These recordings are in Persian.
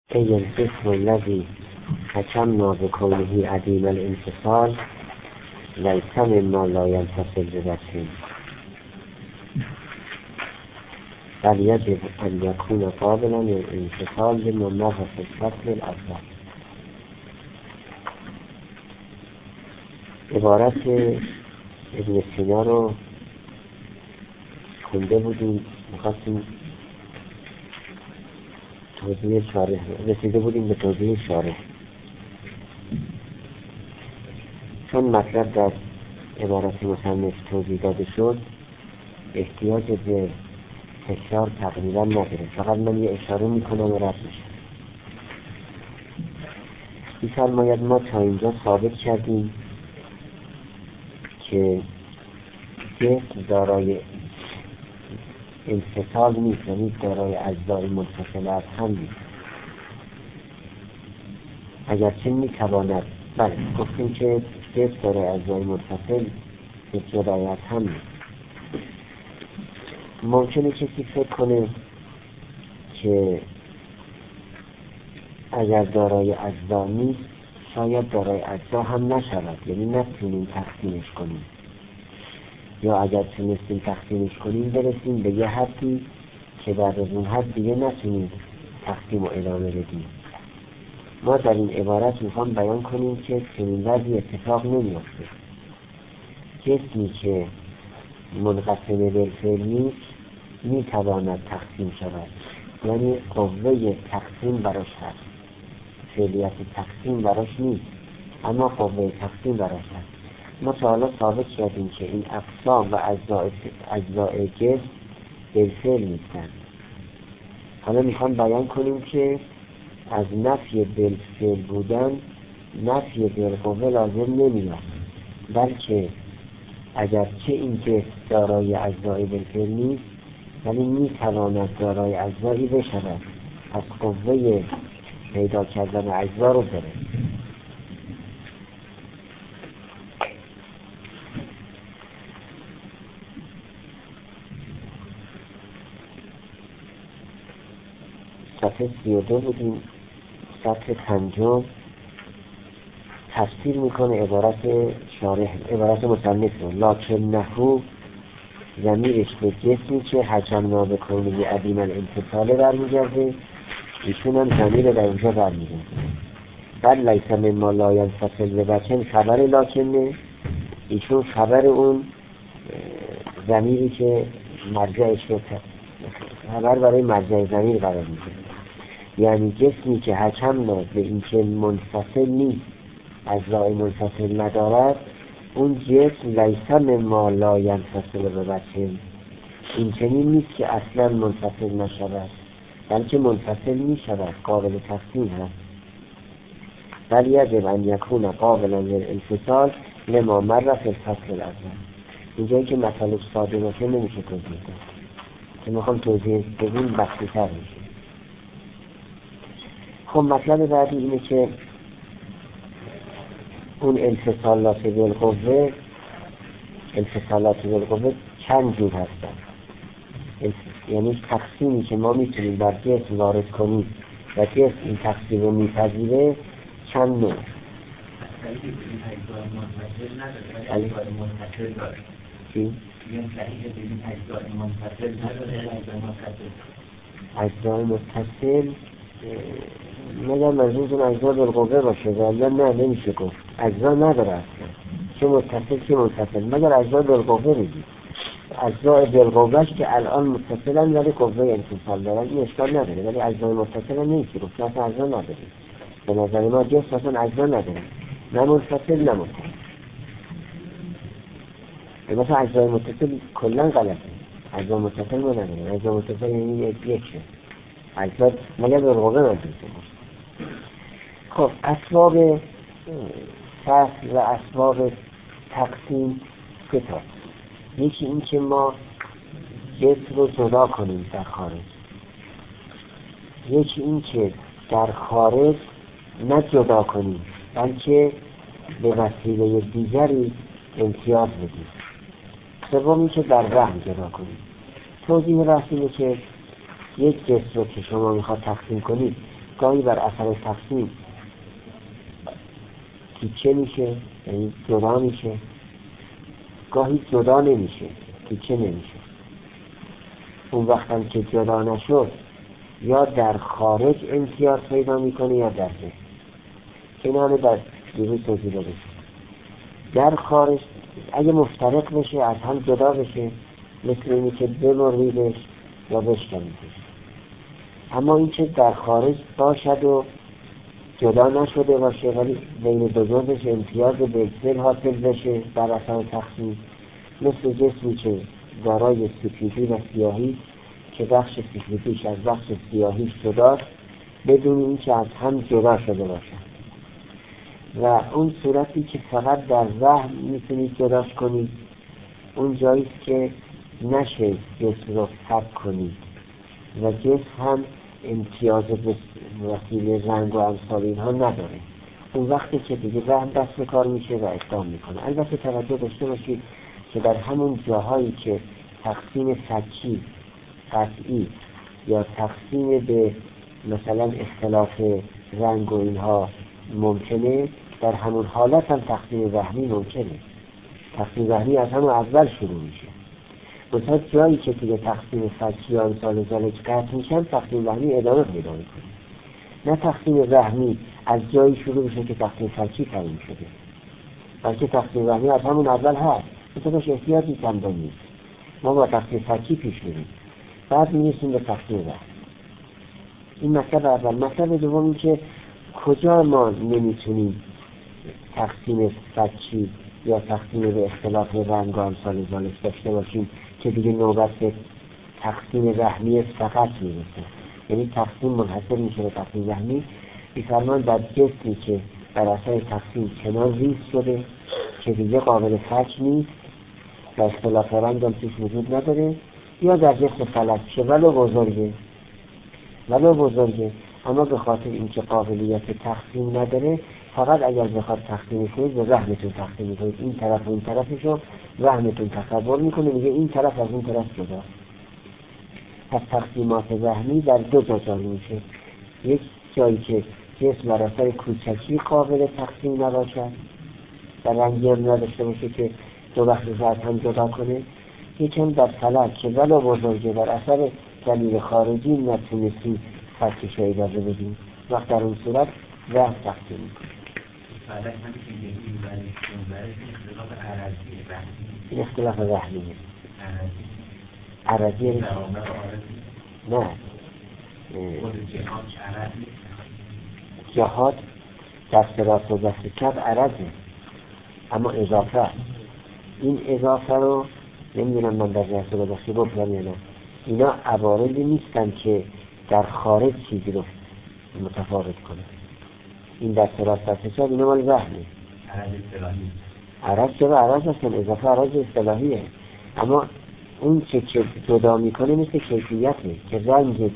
ای القسم الذی حکمنا بکونه عدیم الانفصال لیس مما لا ینفصل بوجه بل یجب ان یکون قابلا للانفصال لما مر فی الفصل الاول. عبارت ابن سینا رو خونده بودیم، میخواستیم توضیح شارح، رسیده بودیم به توضیح شارح. چون مطلب در عبارت مصنف توضیح داده شد، احتیاج به تکرار تقریبا نداره، فقط من یه اشاره میکنم و رد میشه. می‌فرماید ما تا اینجا ثابت کردیم که جسم دارای انفصال نیست، یعنی دارای اجزای منفصله از هم نیست، اگرچه میتواند، بله گفتیم که جسم دارای اجزای منفصل به جدای از هم نیست. ممکنه کسی فکر کنه که اگر دارای اجزا نیست شاید دارای اجزا هم نشود، یعنی نتونیم تقسیمش کنیم، یا اگر تونستیم تقسیمش کنیم برسیم به یه حدی که بعد از اون حد دیگه نتونیم تقسیم و ادامه بدیم. ما در این عبارت میخوام بیان کنیم که چنین وضعی اتفاق نمیافته. جسمی که منقسم بالفعل نیست میتواند تقسیم شود، یعنی قوه تقسیم براش هست، فعلیت تقسیم براش نیست اما قوه تقسیم براش هست. ما تا حالا ثابت کردیم که این اقسام و اجزاء جسم بالفعل نیستن. حالا میخوام بیان کنیم که از نفی بالفعل بودن نفی بالقوه لازم نمیاد، بلکه اگرچه این جسم دارای اجزای بالفعل نیست ولی میتواند دارای اجزایی بشود، از قوه پیدا کردن اجزا رو داره. صفحه 32 بودیم، سطر 5 تفسیر میکنه عبارت شارح، عبارت مصنف رو. لکن نحو ضمیرش به جسمی که حکمنا بکونه عدیم الانفصال برمیگرده، ایشون هم ضمیر در اینجا برمیگرده. بل لیس مما لا ینفصل بوجه خبر لکنه، ایشون خبر اون ضمیری که مرجعش رو خبر برای مرجع ضمیر قرار میده. یعنی جسمی که حکمنا به این که منفصل نیست، اجزای منفصل ندارد، اون جسم لیس مما لا ینفصل بوجه، این چنین نیست که اصلا منفصل نشود، بلکه منفصل می شود، قابل تقسیم هست. بل یجب ان یکون قابلا للانفصال لما مر فی الفصل الاول. اینجایی که مطالب ساده باشه نمیشه توضیح داد، که میخوام توضیح بدیم بحثی تر میشه. خب مطلب بعدی اینه که اون انفصالات بالقوه چند جور هستن، یعنی تقسیمی که ما میتونیم بر جسم وارد کنیم و جسم این تقسیم رو میپذیره چند نوع. چی؟ اجزای متصل مگر منظورتون اجزا بالقوه باشه؟ یا نه نمیشه گفت، اجزا نداره اصلا، چه متصل چه منفصل، مگر اجزا بالقوه بگید. اجزای بالقوهش که الان متصلن ولی قوه انفصال دارن، این اشکال نداره، ولی اجزای متصل نیست، گفت اصلا اجزا نداره. به نظر ما جسم اصلا اجزا نداره، نه منفصل نه متصل. مثلا اجزای متصل کلا غلطه، اجزا متصل ما نداره، اجزا متصل یعنی یک شه، اجزا مگر بالقوه نداره. خب اسباب فصل و اسباب تقسیم سه تا. یکی این که ما جسم رو جدا کنیم در خارج، یکی این که در خارج نه جدا کنیم بلکه به وسیله دیگری امتیاز بدیم، سوم این که در وهم جدا کنیم. توضیح بحث اینه که یک جسم رو که شما میخواد تقسیم کنید گاهی بر اثر تقسیم تیکه میشه، یعنی جدا میشه، گاهی جدا نمیشه، تیکه نمیشه. اون وقتم که جدا نشد یا در خارج امتیاز پیدا میکنه یا در ذهن. این همه در دیروز توضیح داده شد. در خارج اگه مفترق بشه، از هم جدا بشه، مثل اینی که بمریدش یا بشکنیدش. اما این که در خارج باشد و جدا نشده باشه ولی بین دو جزش امتیاز بکسل حاصل بشه در اثر تقسیم، مثل جسمی که دارای سفیدی و سیاهی که بخش سفیدیش از بخش سیاهیش جداست بدون این که از هم جدا شده باشه. و اون صورتی که فقط در ذهن میتونید جداش کنید، اون جاییست که نشه جسم رو فرق کنید و جسم هم امتیاز وسیله رنگ و امثال اینها نداره. اون وقتی که دیگه ذهن دست به کار میشه و اقدام میکنه. البته توجه داشته باشید که در همون جاهایی که تقسیم فکی قطعی یا تقسیم به مثلا اختلاف رنگ و اینها ممکنه، در همون حالت هم تقسیم وهمی ممکنه. تقسیم وهمی از همون اول شروع میشه. مثلا جایی که دیگه تقسیم فکی یا امثال ذالک قطع میشن، تقسیم وهمی ادامه پیدا میکنه. نه تقسیم وهمی از جایی شروع میشه که تقسیم فکی تعیین شده، بلکه تقسیم وهمی از همون اول هست. مثلا احتیاطی کم نیست. ما با تقسیم فکی پیش میریم، بعد میرسیم به تقسیم وهمی. این مطلب اول. مطلب دوم این که کجا ما نمیتونیم تقسیم فکی یا تقسیم به اختلاف رنگ و امثال ذالک داشته باشیم که دیگه نوبت به تقسیم وهمی فقط میرسه. یعنی تقسیم منحصر میشه به تقسیم وهمی. میفرمان در جسمی که بر اثر تقسیم کنار ریز شده که دیگه قابل فک نیست و اختلاف رنگ هم توش وجود نداره، یا در جسم فلج که ولو بزرگه اما به خاطر اینکه قابلیت تقسیم نداره، فقط اگر بخواد تقسیم کنید به وهمتون تقسیم کنید، این طرف و این طرفشو وهمتون تصور میکنه، میگه این طرف از این طرف جدا. پس تقسیمات وهمی در دو جا جاری میشه. یک جایی که جسم بر اثر کوچکی قابل تقسیم نباشد و رنگی هم نداشته باشه که دو بخش از هم جدا کنه، یکم در فلک که ولو بزرگه در اثر دلیل خارجی نتونستی فرقش رو اجازه بدیم، وقت در اون صورت وهم تقسیم میکنه. فلک هم که برای اختلاف عرضیه، این اختلاف وهمیه. عرضیه نه جهات دست راست و دست چپ عرضه، اما اضافه. این اضافه رو نمیدونم من در جهت رو داشتی بکنم یا نه. اینا عوارضی نیستن که در خارج چیزی رو متفاوت کنه. این دست راست دست چپ اینا مال وهمه. عرض چرا عرض هستن، اضافه عرض اصطلاحیه. اما اون که جدا میکنه مثل کیفیته که رنگ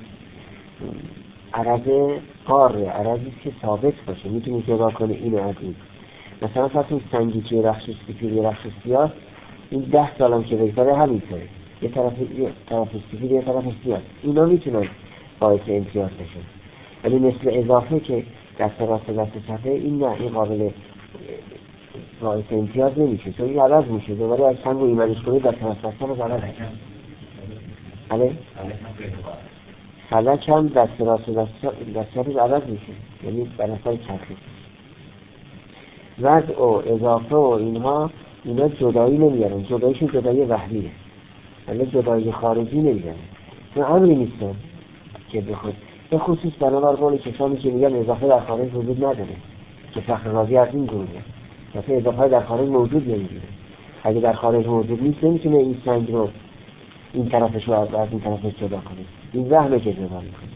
عرض قاره، عرضی که ثابت باشه، میتونی جدا کنه اینو از این. مثلا فرض کن سنگی که رخش سفید یه رخش سیاه، این 10 سالم که بگذره همینطوره، یه طرف سفید یه طرف سیاه، اینا میتونن باعث امتیاز بشن. ولی مثل اضافه که دست راست دست چپه، این نه، این قابل باعث امتیاز نمیشه، چون این عوض میشه. دوباره از سنگ رو ایمانش کنید در تنفسه رو عوض میشه. بله؟ فلک هم دست راست و دست چپش عوض میشه، یعنی بر اثر چرخش. وضع و اضافه و اینا جدایی نمیارن، جداییشون جدایی وهمیه، ولی جدایی خارجی نمیارن. چون امری نیستن که بخود به خصوص بنابر قول کسانی که میگن اضافه در خارج وجود نداره، که فخر رازی از این گروهه. مثلا اضافه در خارج موجود نمیگیره. اگه در خارج موجود نیست نمیتونه این سنگ رو این طرفش رو از این طرفش جدا کنه. این وهمه که جدا میکنه.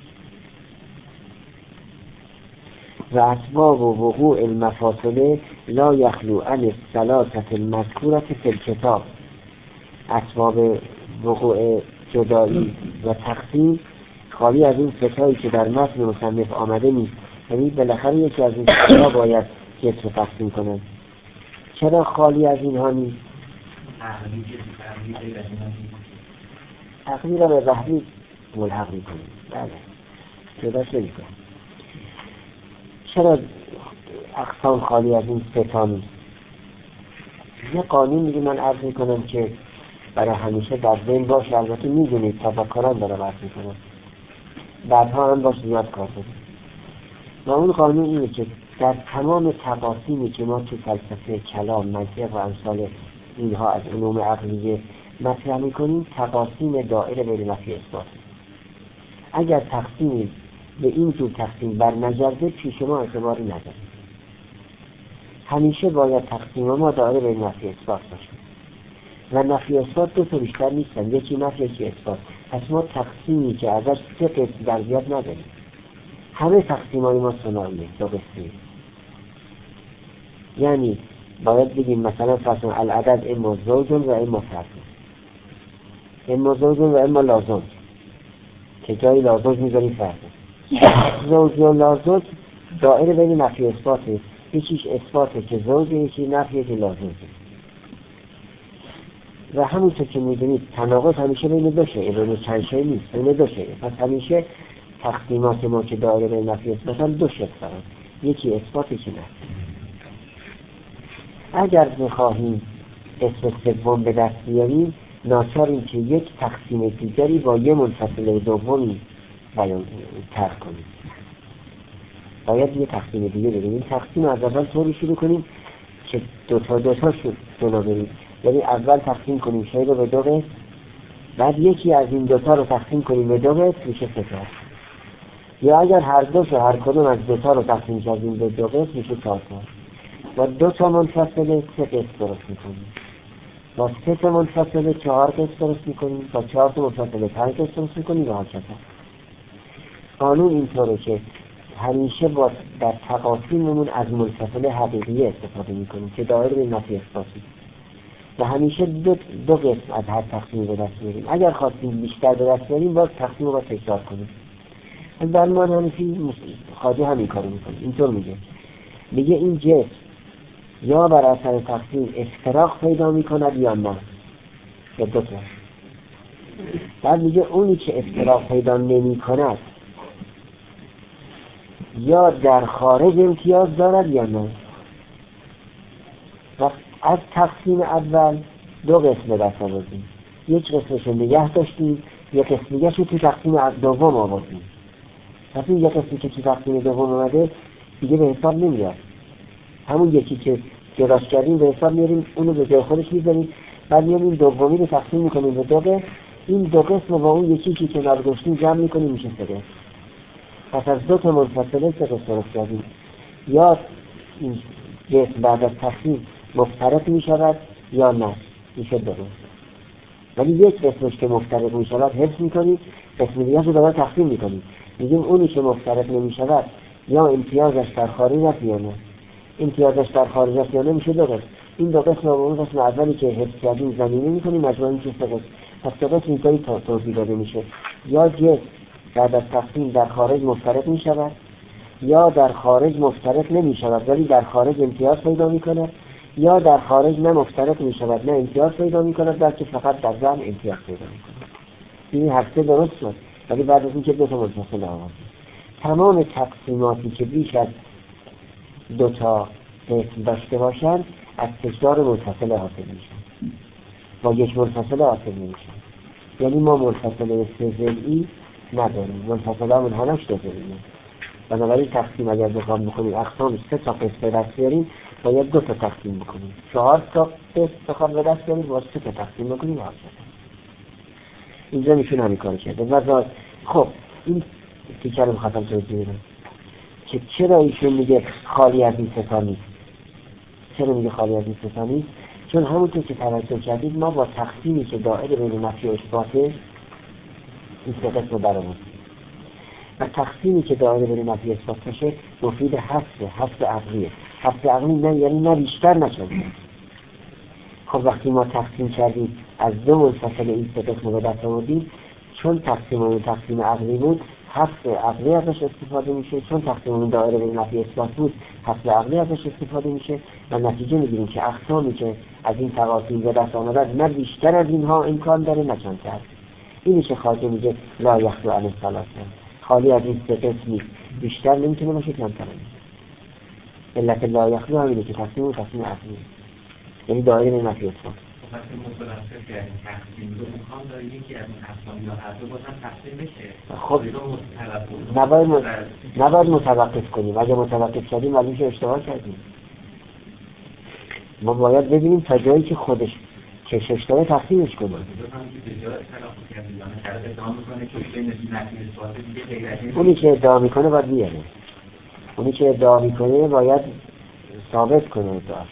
و اسباب و وقوع المفاصله لا یخلو عن الثلاثه المذکوره فی الکتاب. اسباب وقوع جدایی و تقسیم خالی از این ستایی که در متن مصنف آمده نیست. یعنی بالاخره یکی از این ستا باید جسم تقسیم کنند. چرا خالی از اینها نیست؟ تقدیر را به ظهری ملحق میکنیم. بله جداش نمیکنیم. چرا اقسام خالی از این سه تا نیست؟ یه قانون میگه، من عرض میکنم که برای همیشه در ذهن باشه، البته میدونید تفکران دارم عرض میکنم، بعدها هم باش زیاد کار داریم. و اون قانون اینه که در تمام تقاسیمی که ما تو فلسفه کلام، منطق و امثال اینها از علوم عقلیه مطرح میکنیم، تقاسیم دائره بین نفی اثبات. اگر تقسیمی به این جور تقسیم بر نگرده پیش ما اعتباری نداره. همیشه باید تقسیم ما دائره بین نفی اثبات باشه و نفی اثبات دو تا بیشتر نیستن، یکی نفی یکی اثبات. پس ما تقسیمی که ازش سه قسم در زیاد نداریم. همه تقسیمای ما ثنائیه، دو قسمی. یعنی باید بگیم مثلا فرض العدد اما زوج و اما فرد، اما زوج و اما لازم، که جای لازم میذاریم فرد. زوج و لازم دائره بین نفی اثباته، یکیش اثباته که زوجه، یکی نفیه که لازمه. و همونطور که میدونید تناقض همیشه بین دو شیء، بین چند شیء نیست، بین دو شیء. پس همیشه تقسیمات ما که دائره بین نفی اثبات هم دو شکل دارن، یکی اثبات یکی نفی. اگر بخواهیم اسم سوم به دست بیاریم، ناچاریم که یک تقسیم دیگری با یه منفصله دومی بیان ترک کنیم. باید یه تقسیم دیگه بریم. این تقسیم از اول طوری شروع کنیم که دوتا جلو بریم. یعنی اول تقسیم کنیم شیء رو به دو قسم، بعد یکی از این دوتا رو تقسیم کنیم به دو قسم، میشه سه تا. یا اگر هر کدوم از دوتا رو تقسیم کردیم به دو قسم، میشه چهار تا. با دو تا منفصله سه قسم درست میکنیم، با سه تا منفصله چهار قسم درست میکنیم، با چهار تا منفصله پنج قسم درست میکنیم و هرچند. قانون اینطوره که همیشه با در تقاسیممون از منفصله حقیقی استفاده میکنیم که دائره بین نفی اثباتی، و همیشه دو قسم از هر تقسیم به دست میاریم. اگر خواستیم بیشتر به دست بیاریم باز تقسیم رو باید تکرار کنیم. در من حنفی خواجه همین کارو میکنه. اینطور میگه این جسم یا بر اثر تقسیم افتراق پیدا میکند یا نه، یا دو تا. بعد میگه اونی که افتراق پیدا نمی کند یا در خارج امتیاز دارد یا نه. و از تقسیم اول دو قسم به دست آوردیم، یک قسمش نگه داشتیم، یک قسم دیگه تو تقسیم دوم آوردیم. پس این یک قسمی که تو تقسیم دوم اومده دیگه به حساب نمیاد، همون یکی که جداش کردیم به حساب میاریم، اونو به جای خودش میذاریم، بعد میاریم دومی رو تقسیم میکنیم به دو قسم، این دو قسم با اون یکی که کنار گذاشتیم جمع میکنیم، میشه سه قسم. پس از دو تا منفصله سه قسم درست کردیم. یا این جسم بعد از تقسیم مفترق میشود یا نه، میشه دو قسم. ولی یک قسمش که مفترق میشود حفظ میکنیم، قسم دیگه رو دوباره تقسیم میکنیم، میگیم اونی که مفترق نمیشود یا امتیازش در خارج است یا نه. امتیازش در خارج است یا نه میشه دو قسم. این دو قسم رو اون قسم اولی که حفظ کردیم زمینه میکنیم، مجموعاً میشه سه قسم. پس دو قسم اینطوری توضیح داده میشه: یا جسم بعد از تقسیم در خارج مفترق میشود، یا در خارج مفترق نمیشود ولی در خارج امتیاز پیدا میکنه، یا در خارج نه مفترق میشود نه امتیاز پیدا میکنه بلکه فقط در ضمن امتیاز پیدا میکنه. این هر سه درست شد، ولی بعد از اینکه دو تا منفصل آورد. تمام تقسیماتی که بیش از دو تا قسم داشته باشند از تکرار منفصل حاصل میشن، با یک منفصل حاصل نمیشن. یعنی ما منفصل سه ضلعی نداریم، منفصل همون همش دو ضلعیه. بنابراین تقسیم اگر بخوام بکنیم اقسام سه تا قسم به دست بیاریم باید دو تا تقسیم بکنیم، چهار تا قسم بخوام به دست بیاریم باید سه تا تقسیم بکنیم. اینجا میشون همین کار کرده. وضع خب این تیکر رو بخواستم توضیح بدم که چرا ایشون میگه خالی از این ستا نیست. چرا میگه خالی از این ستا نیست؟ چون همونطور که توجه کردید ما با تقسیمی که دائره بین نفی و اثباته این سه قسم رو برآوردیم و تقسیمی که دائره بین نفی و اثبات باشه مفید حذف عقلیه. حذف عقلی نه یعنی نه بیشتر نه کمتر. خب وقتی ما تقسیم کردیم از دو منفصل این سه قسم رو به دست آوردیم، چون تقسیممون تقسیم عقلی بود حذف عقلی ازش استفاده میشه، چون تقسیممون دائره بین نفی اثبات بود حذف عقلی ازش استفاده میشه و نتیجه میگیریم که اقسامی که از این تقاسیم به دست آمدن نه بیشتر از اینها امکان داره نه کمتر. اینی که خواجه میگه لا یخلو عن الثلاثه، خالی از این سه قسم نیست، بیشتر نمیتونه باشه کمتر نیست. علت لا یخلو همینه که تقسیم اصلی، یعنی دایره نفی اثبات. وقتی متوسط کردیم تقسیم رو امکان داره یکی از این اقسام یا هر دو بازم تقسیم بشه. خب نباید متوقف کنیم. اگه متوقف کردیم ولی که اشتباه کردیم. ما باید ببینیم تا جایی که خودش که اشتباه تقسیمش کنیم. اونی که ادعا میکنه باید بیاره. اونی که ادعا میکنه باید ثابت کنه ادعاش.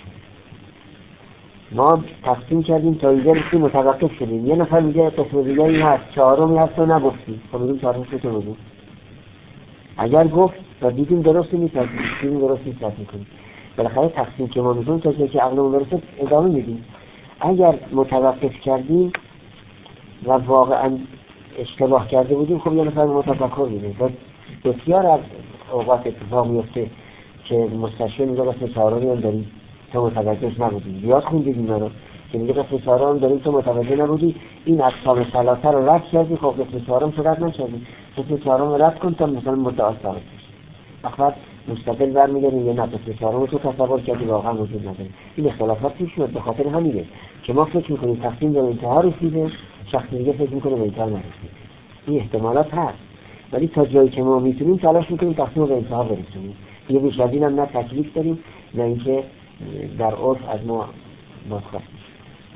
ما تقسیم کردیم تا اینجا رسیدیم متوقف شدیم. یه نفر میگه قسم دیگری هست، چهارمی هست و نگفتی. خب میگیم چهارمی تو بگو. اگر گفت و دیدیم درست نیست، دیدیم درست نیست میکنیم. بالاخره تقسیم که ما میکنیم تا جایی که عقلمون برسه ادامه میدیم. اگر متوقف کردیم و واقعا اشتباه کرده بودیم، خب یه نفر متفکر میده. بسیار از اوقات اتفاق میفته که مستشفی میگه قسم چهارمی هم داریم تو متوجهش نبودی. زیاد خوندید اینا رو که میگه قسم چهارم داریم تو متوجه نبودی، این اقسام ثلاثه رو رد کردی، خب قسم چهارم تو رد نکردی، قسم چهارم رو رد کن تا مثلا مدعا ثابت بشه. فقط مستقل برمیگردیم یه قسم چهارم رو تو تصور کردی واقعا وجود نداره. این اختلافات پیش میاد. به خاطر همینه که ما فکر میکنیم تقسیم به انتها رسیده، شخص دیگه فکر میکنه به انتها نرسیده. این احتمالات هست، ولی تا جایی که ما میتونیم تلاش میکنیم تقسیم به انتها برسونیم. یه بیش از اینم نه تکلیف داریم نه اینکه در عرف از ما بازخواست میشه.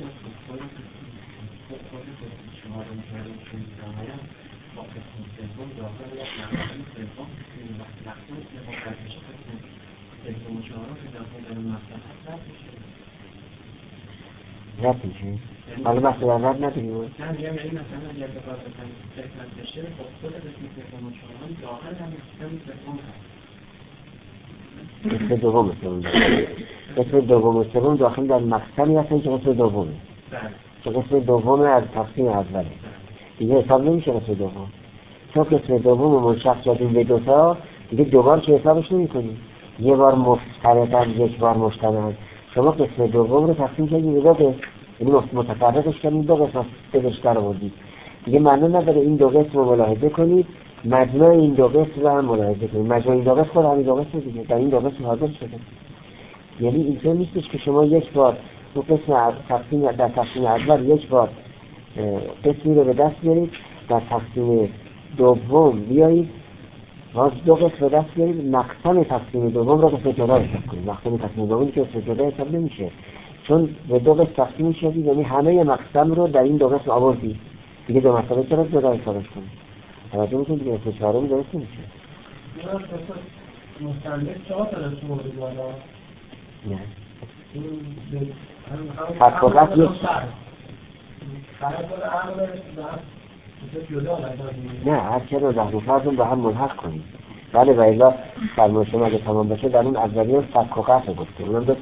رد میشه؟ حالا بحث در رد نداریم؟ نه میگم یعنی مثلا اگر به کار تکمت بشه خب خود قسم سوم و چهارم داخل هم قسم سوم هست. قسم دوم سوم قسم دوم و سوم داخل در مقسمی هستن که قسم دومه که قسم دوم از تقسیم اوله دیگه حساب نمیشه. قسم دوم چون قسم دوم منشق کردیم به دوتا دیگه دوبار که حسابش نمی کنیم. یه بار مفترضاً یک بار مشتمل. شما قسم دوم رو تقسیم کردیم به دو قسم، یعنی متفرقش کردیم دو قسم بهش در آوردید. دیگه معنی نداره این دو قسم رو ملاحظه کنید، مجموع این دو قسم رو هم ملاحظه کنید. مجموع این دو قسم خود همین دو قسم دیگه در این دو قسم حاضر شده. یعنی اینطور نیستش که شما یک بار دو قسم تقسیم در تقسیم اول یک بار قسمی رو به دست بیارید، در تقسیم دوم بیایید باز دو قسم به دست بیارید، مقسم تقسیم دوم رو قسم جدا حساب کنید. مقسم تقسیم دومی که قسم جدا حساب نمیشه چون به دو قسم تقسیم شدید، یعنی همه مقسم رو در این دو قسم آوردید دیگه دو مسئله چرا جدا حسابش کنید؟ توجه میکنید دیگه قسم چهارمی درست نمیشه. مستندک چهار تا رسم مورد بالا نه فرق یک نه هر چه رو زهر و فرضون به هم ملحق کنید. بله و الا فرمای شما اگه تمام بشه در اون اولیه فرق و قطع گفته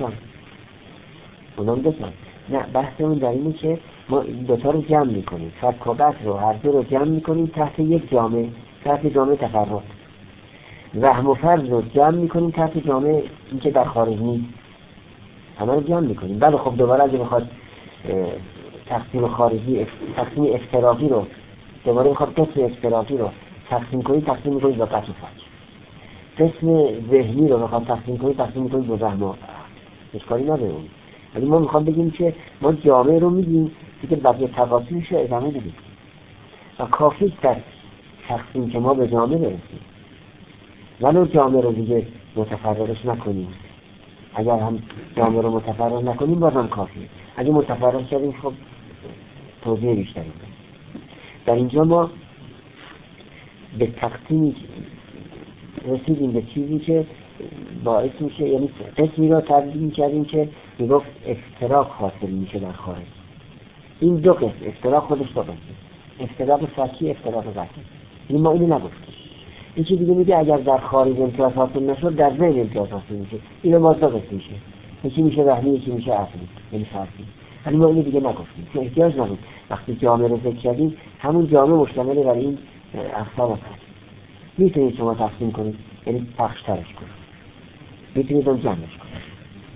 اونم دوتان نه بحثمون در اینه که ما دوتا رو جمع میکنیم، فرق و قطع رو هر دو رو جمع میکنیم تحت یک جامعه، تحت جامعه تفرق. وهم و فرض رو جمع میکنیم تحت جامعه این که در خارج نیست، همه رو جمع میکنیم. بله خب دوباره اگه بخواد تقسیم خارجی تقسیم افتراقی رو دوباره بخواد قسم افتراقی رو تقسیم کنید تقسیم میکنید با قطع و فرض. قسم ذهنی رو بخواد تقسیم کنید تقسیم میکنید با وهم و اشکالی نداره. ولی ما میخوام بگیم که ما جامعه رو میگیم که بقیه تقاسیمش رو ادامه بدیم و کافی در تقسیم که ما به جامعه برسیم، ولو جامعه رو دیگه متفرقش نکنیم. اگر هم جامعه رو متفرق نکنیم بازم کافیه. اگه متفرق کردیم خب توضیح بیشتری کنیم. در اینجا ما به تقسیمی رسیدیم به چیزی که باعث میشه، یعنی قسمی را تبدیل کردیم که میگفت افتراق حاصل میشه در خارج. این دو قسم افتراق خودش دو قسم، افتراق فکی، افتراق قطعی. این ما اینو نگفتیم. این چیزی میگه اگر در خارج امتیاز حاصل نشد در ذهن امتیاز حاصل میشه. اینو ما دو قسم میشه، یکی میشه وهمی یکی میشه عقلی، یعنی فرضی. ولی ما اینو دیگه نگفتیم چون احتیاج نبود. وقتی جامعه رو ذکر کردیم همون جامعه مشتمل بر این اقسام هست. میتونید شما تقسیم کنید، یعنی پخش ترش کنید، میتونید اون جمعش کنید.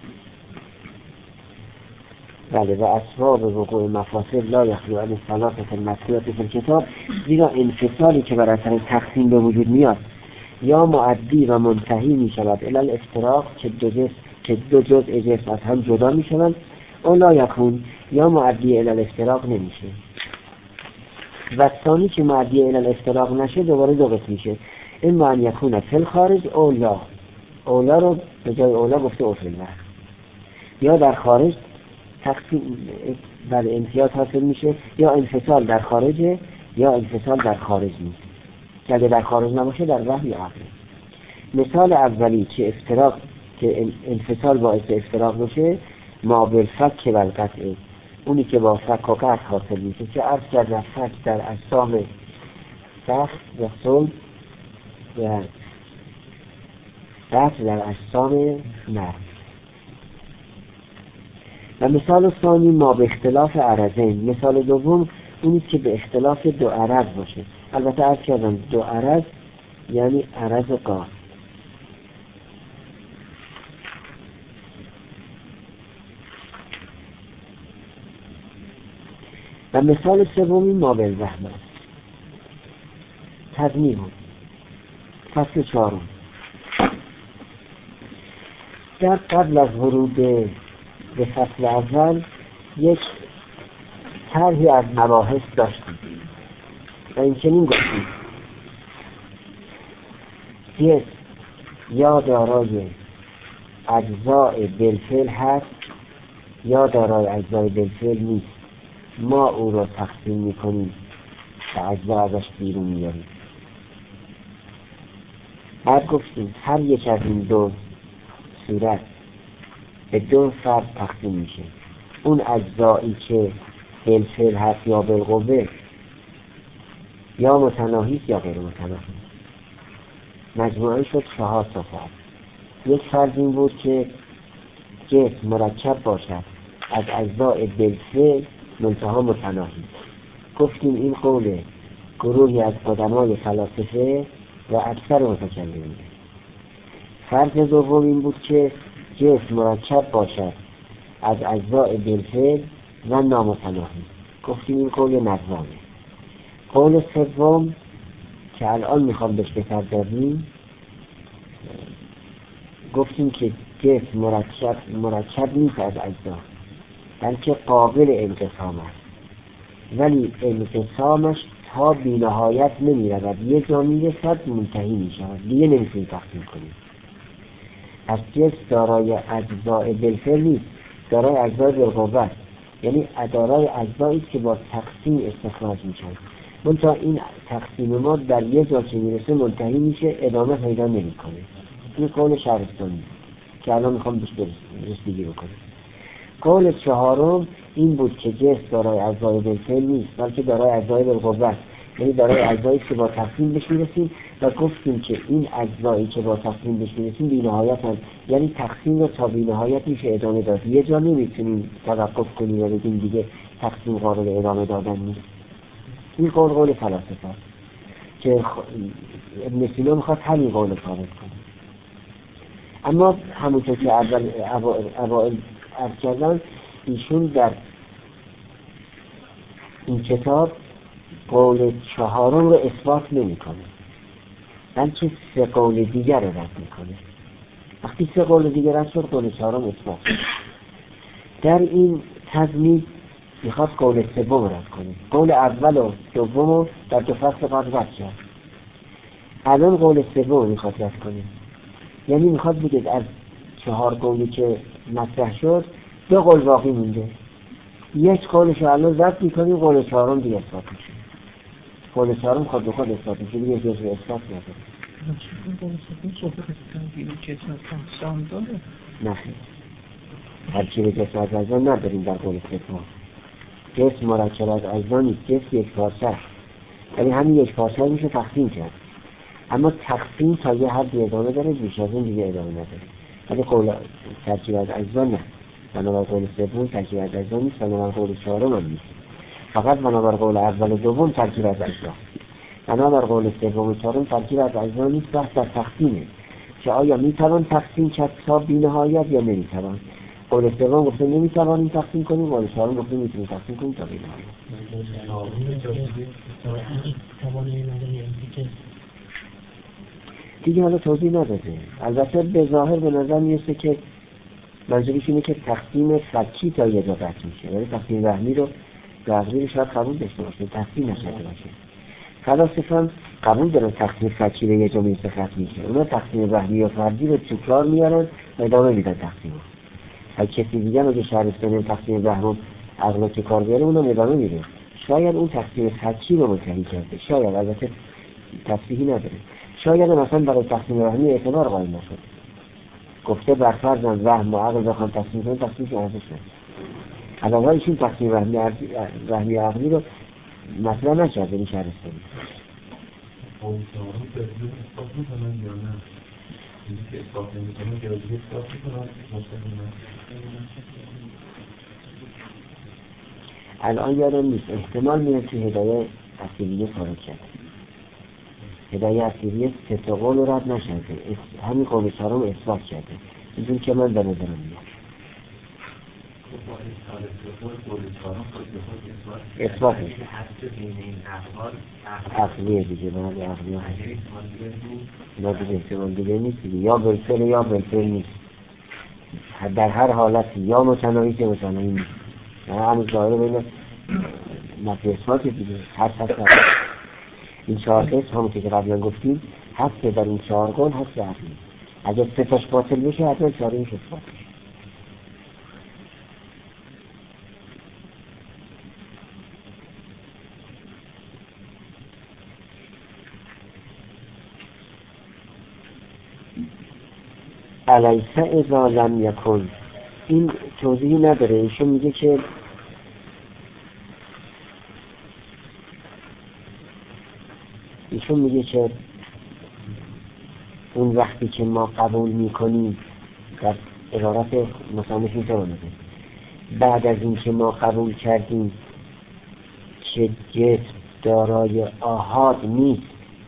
بله و اسباب وقوع مفاصل لا یخلو عن الثلاثه المذکورة فی الکتاب. زیرا انفصالی که بر اثر تقسیم به وجود میاد یا معدی و منتهی می شود الی الافتراق که دو جزء جسم از هم جدا می شوند، او لا یکون یا معدی الی الافتراق نمیشه. و ثانی که معدی الی الافتراق نشه دوباره دو قسم میشه، اما ان یکون فی الخارج اولا، اولا رو به جای اولا گفته اولا، یا در خارج تقسیم بر امتیاز حاصل میشه، یا انفصال در خارجه یا انفصال در خارج نیست، که اگه در خارج نباشه در وحی عقل. مثال اولی که انفصال باعث افتراق بشه، ما بالفک و القطع، اونی که با فک و قطع حاصل میشه، که عرض کرد فک در اجسام سخت و صلب و قطع در اجسام نرم. و مثال ثانی ما به اختلاف عرضین، مثال دوم اونی که به اختلاف دو عرض باشه. البته عرض کردم دو عرض یعنی عرض قاف. و مثال سومی ما بالوهم است. تضمین فصل 4. در قبل از ورود به فصل اول یک طرحی از مباحث داشتیم و این چنین گفتیم جسم یا دارای اجزای بالفعل هست یا دارای اجزای بالفعل نیست، ما او را تقسیم میکنیم و اجزا ازش بیرون میاریم. بعد گفتیم هر یک از این دو صورت به دو فرد تقسیم میشه، اون اجزایی که بالفعل هست یا بالقوه یا متناهی یا غیر متناهی. مجموعه شد 4 تا فرد. یک فرد این بود که جسم مرکب باشد از اجزای بالفعل منتها متناهی. گفتیم این قول گروهی از قدمای فلاسفه و اکثر متکلمین. فرض دوم این بود که جسم مرکب باشد از اجزای بالفعل و نامتناهی. گفتیم این قول نظامه. قول سوم که الان میخوام بهش بپردازیم، گفتیم که جسم مرکب نیست از اجزا، بلکه قابل انقسام است، ولی انقسامش تا بی‌نهایت نمیرود، یه جا میرسد منتهی میشود، دیگه نمیتونی تقسیم کنیم. از جسم دارای اجزای بالفعل نیست، دارای اجزای بالقوه است، یعنی دارای اجزایی که با تقسیم استخراج میشن. منتها این تقسیم ما در یه جا که میرسه منتهی میشه، ادامه پیدا نمیکنه. این قول شهرستانی که الان میخوام بهش رسیدگی بکنم. قول چهارم این بود که جسم دارای اجزای بالفعل نیست، بلکه دارای اجزای بالقوه است، یعنی دارای اجزایی که با تقسیم بهش میرسیم و گفتیم که این اجزایی که با تقسیم بهش میرسیم بی‌نهایت هست، یعنی تقسیم رو تا بی‌نهایت میشه ادامه داد. یه جا نمیتونیم توقف کنیم و بگیم دیگه تقسیم قابل ادامه دادن نیست. این قول فلاسفه است که ابن سینا میخواد همین قول ثابت کنه. اما همونطور که اوائل عرض کردن، ایشون در این کتاب قول چهارم رو اثبات نمی کنه، بلکه 3 قول دیگر رو رد میکنه. وقتی 3 قول دیگر رد شد، قول چهارم اثبات. در این تضمین میخواد قول سوم رد کنه. قول اول و دوم رو در 2 فصل قبل رد کرد. الان قول سوم میخواد رد کنه، یعنی میخواد بگید از 4 قولی که مطرح شد 2 قول باقی مونده. یک قولش الان رد میکنیم، قول چهارم دیگه اثبات میشه. قول چهارم خود به خود اثبات میشه، دیگه جزء اثبات نداره. نه، هر چی به جسم از اجزا نداریم در قول سوم. جسم مرکب از اجزا نیست، جسم یک پارچه است، یعنی همین یک پارچه میشه تقسیم کرد، اما تقسیم تا یه حد ادامه داره، بیش از این دیگه ادامه نداره. ولی قول ترکیب از اجزا نه، بنابر قول سوم ترکیب از اجزا نیست، بنابر قول چهارم هم نیست، فقط بنابر قول اول و دوم ترکیب از اجزا. بنابر قول سوم و چهارم ترکیب از اجزا نیست، بحث در تقسیمه که آیا میتوان تقسیم کرد تا بی‌نهایت یا نمیتوان. قول سوم گفته نمیتوانیم تقسیم کنیم، قول چهارم گفته میتونیم تقسیم کنیم تا بی‌نهایت. دیگه حالا توضیح نداده. البته به ظاهر به نظر میرسه که منظورش اینه که تقسیم فکی تا یه جا قطع میشه، ولی تقسیم وهمی رو عقلی شاید قبول داشته باشه، تقسیم نشده باشه. فلاسفه هم قبول دارن تقسیم فکی به یه جا میرسه ختم میشه، اونا تقسیم وهمی و فردی رو تکرار میارن و ادامه میدن تقسیم رو. اگه کسی دیگه اگه شهرستان تقسیم وهم عقل رو کار بیاره اونم ادامه میده. شاید اون تقسیم فکی رو منتهی کرده، شاید، البته تصریحی نداره. شاید مثلا برای تقسیم وهمی اعتبار قائل نشد، گفته بر فرضاً وهم و عقل بخوان تقسیم کنن، تقسیمش ارزش نداره. علاوه ایشون تقسیم وهمی و عقلی رو مطرح نکرده این شهرستانی. الان یادم نیست، احتمال میاد که هدایه اصیلیه خارج کرده. هدایه اصیلیه سه قول رو رد نشده، همین قول چهارم اثبات کرده. اینجور که من به نظرم میاد اثبات میشه عقلیه دیگه، برای عقلیه هست اینا دیگه احتمال دیگه نیست دیگه، یا بالفعل یا بالفعل نیست، در هر حالتی یا متناهی که متناهی نیست. همون ظاهره بین نفی اثبات دیگه، هست این چهار قسم همون که قبلا گفتیم هست در این چهار قول هست عقلی. اگر سه تاش باطل بشه حتما چهارمیش اثبات میشه. الیس اذا لم یکن، این توضیحی نداره. ایشون میگه که اون وقتی که ما قبول میکنیم، در عبارت مصنف اینطور اومده، بعد از این که ما قبول کردیم که جسم دارای آحاد نیست،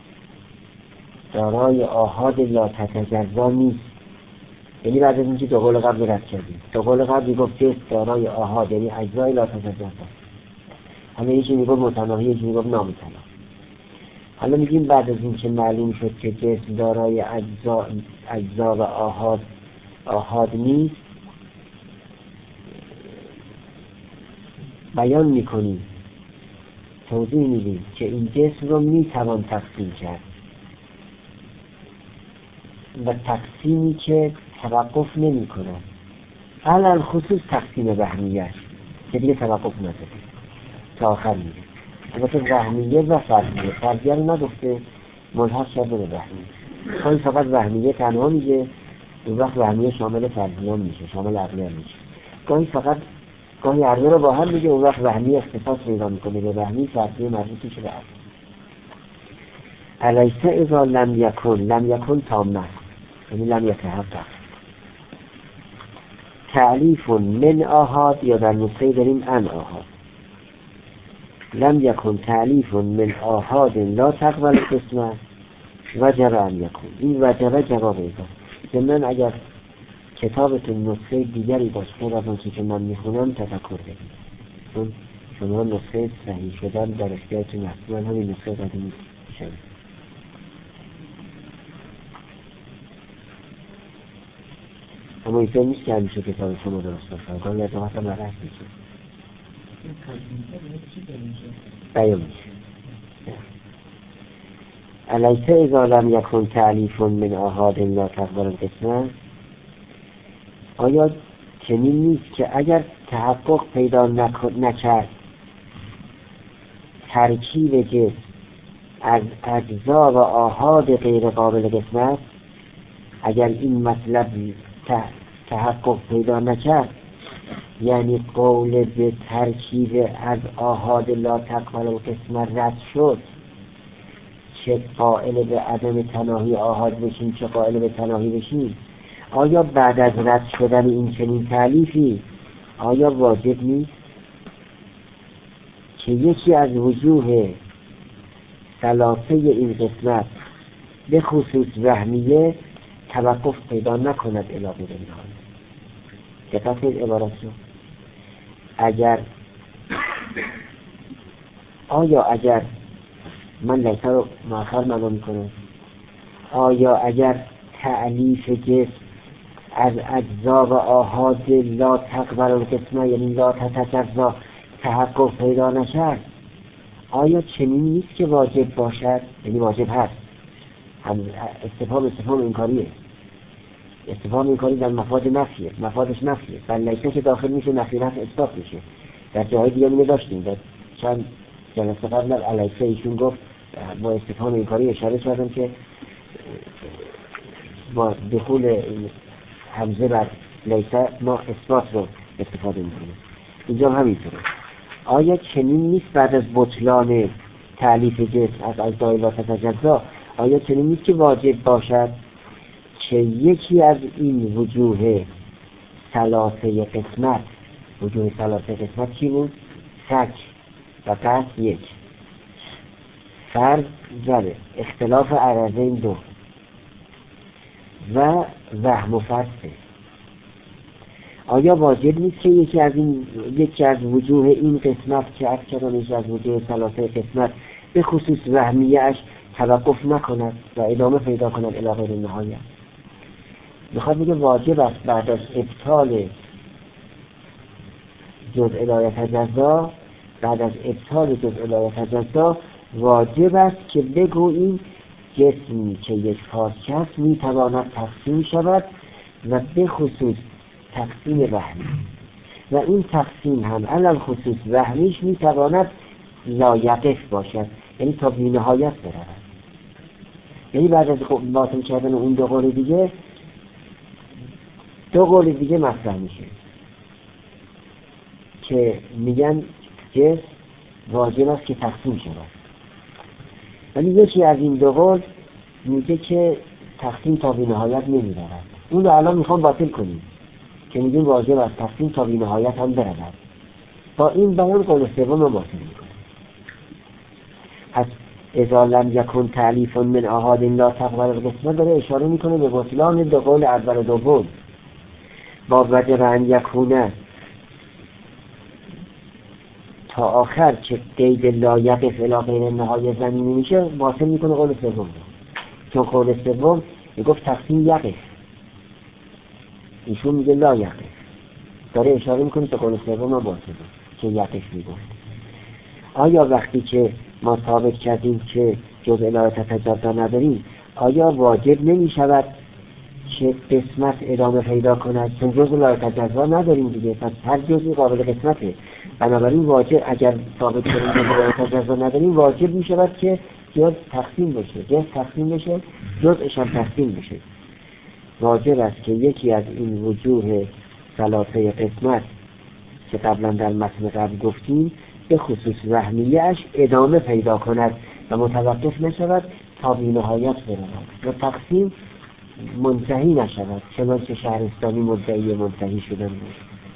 دارای آحاد لا تتجزا نیست، یعنی بعد از این که دو قول قبل رد کردیم، دو قول قبل میگفت جسم دارای آحاد یعنی اجزای لا تتجزا، همه یکی میگفت متناهی، یکی میگفت نامتناهی. حالا میگیم بعد از این که معلوم شد که جسم دارای اجزا و آحاد نیست، بیان میکنیم، توضیح میدیم که این جسم رو میتوان تقسیم کرد و تقسیمی که توقف نمی کند، علل خصوص تقسیم وهمیه که دیگه توقف نداره تا آخر میگه. البته وهمیه و فردیه رو نگفته، ملحق شده به وهمیه، خواهی فقط وهمیه تنها میگه، اون وقت وهمیه شامل فردیه میشه، شامل عقلیه میشه. گاهی عرضه رو با هم میگه، اون وقت وهمیه اختصاص پیدا میکنه به وهمی، فردیه مربوطی شده عقل. الیس اذا لم یکن تامه، یعنی لم یتحقق. تعلیف من آحاد، یا در نسخه داریم ان آحاد. لم یکن تعلیف من آحاد لا تقبل قسمه وجب ان یکن. این وجبه جواب ایده. ضمن اگر کتابتون نسخه دیگری باشه و اون که من میخونم تفکر بدید، چون شما نسخه صحیح شدن در اختیارتون هست، من همین نسخه قدیمی شد. اما اینطور نیست که همیشه کتاب شما درست باشه، کار لطمت هم مرحب میشه بیان میشه. الیس اذا لم یکن تعلیف من آحاد لا تقبل قسمه، آیا چنین نیست که اگر تحقق پیدا نکرد ترکیب جسم از اجزا و آحاد غیر قابل قسمت، اگر این مطلب تحقق پیدا نکرد، یعنی قول به ترکیب از آحاد لا تقبل قسمت رد شد، چه قائل به عدم تناهی آحاد بشیم چه قائل به تناهی بشیم، آیا بعد از رد شدن این چنین تعلیفی آیا واجب نیست که یکی از وجوه ثلاثه این قسمت به خصوص وهمیه توقف پیدا نکند علاوه بر اینها؟ دقت این عبارت رو، اگر من لیسه رو مؤخر معنا میکنم، آیا اگر تألیف جسم از اجزا و آحاد لا تقبل القسمه، یعنی لا تتجزا، تحقق پیدا نشد، آیا چنین نیست که واجب باشد؟ یعنی واجب هست. استفهام انکاریه. استفهام انکاری در مفاد نفیه، مفادش نفیه. لیسه که داخل میشه نفی نفی اثبات میشه. در جاهای دیگه اینو داشتیم، در چند جلسه قبل علیسه ایشون گفت با استفهام انکاری اشاره کردم که با دخول همزه بر لیسه ما اثبات رو استفاده میکنیم. اینجا همینطوره. آیا چنین نیست بعد از بطلان تألیف جسم از اجزای لا تتجزا، آیا چنین نیست که واجب باشد که یکی از این وجوه ثلاثه قسمت، وجوه ثلاثه قسمت چی بود؟ شک و قصد یک، فرض زده، اختلاف عرضین دو و وهم و فرضه. آیا واجب نیست که یکی از وجوه این قسمت که اکثرانش از وجوه ثلاثه قسمت به خصوص وهمیه‌اش توقف نکند و ادامه پیدا کند الی غیر النهایه؟ میخواد بگه واجب است بعد از ابطال جزء لا یتجزا، بعد از ابطال جزء لا یتجزا واجب است که بگوییم جسمی که یک پارچه است میتواند تقسیم شود و به خصوص تقسیم وهمی، و این تقسیم هم علل خصوص وهمیش میتواند لا یقف باشد، یعنی تا بی نهایت برود. یعنی بعد از باطل کردن اون دو قول دیگه مطرح میشه که میگن جسم واجب است که تقسیم شود، ولی یکی از این دو قول میگه که تقسیم تا بی نهایت نمیرود. اون رو الان میخوام باطل کنیم که میگیم واجب است تقسیم تا بی نهایت هم برود. با این بیان قول سوم رو باطل میکنیم. پس اذا لم یکن تألیف من آحاد لا تقبل القسمه داره اشاره میکنه به بطلان دو قول اول و دوم. با وجب ان یکونه تا آخر که قید لا یقف الی غیر النهایه زمینی میشه، باطل میکنه قول سوم. چون قول سوم میگفت تقسیم یقف، ایشون میگه لا یقف، داره اشاره میکنه که قول سوم باطله که یقف میگفت. آیا وقتی که ما ثابت کردیم که جزء لا تتجزا نداریم، آیا واجب نمیشود که قسمت ادامه پیدا کند؟ چون جزء لا تتجزا نداریم دیگه، پس هر جزئی قابل قسمته. بنابراین واجب، اگر ثابت کردیم جزء لا تتجزا نداریم، واجب میشود که جزء تقسیم بشه، جزءش هم تقسیم بشه. واجب است که یکی از این وجوه ثلاثه قسمت که قبلا در متن قبل گفتیم به خصوص وهمیه‌اش ادامه پیدا کند و متوقف نشود تا بی نهایت برود و تقسیم منتهی نشود، چنانچه شهرستانی مدعی منتهی شدن بود.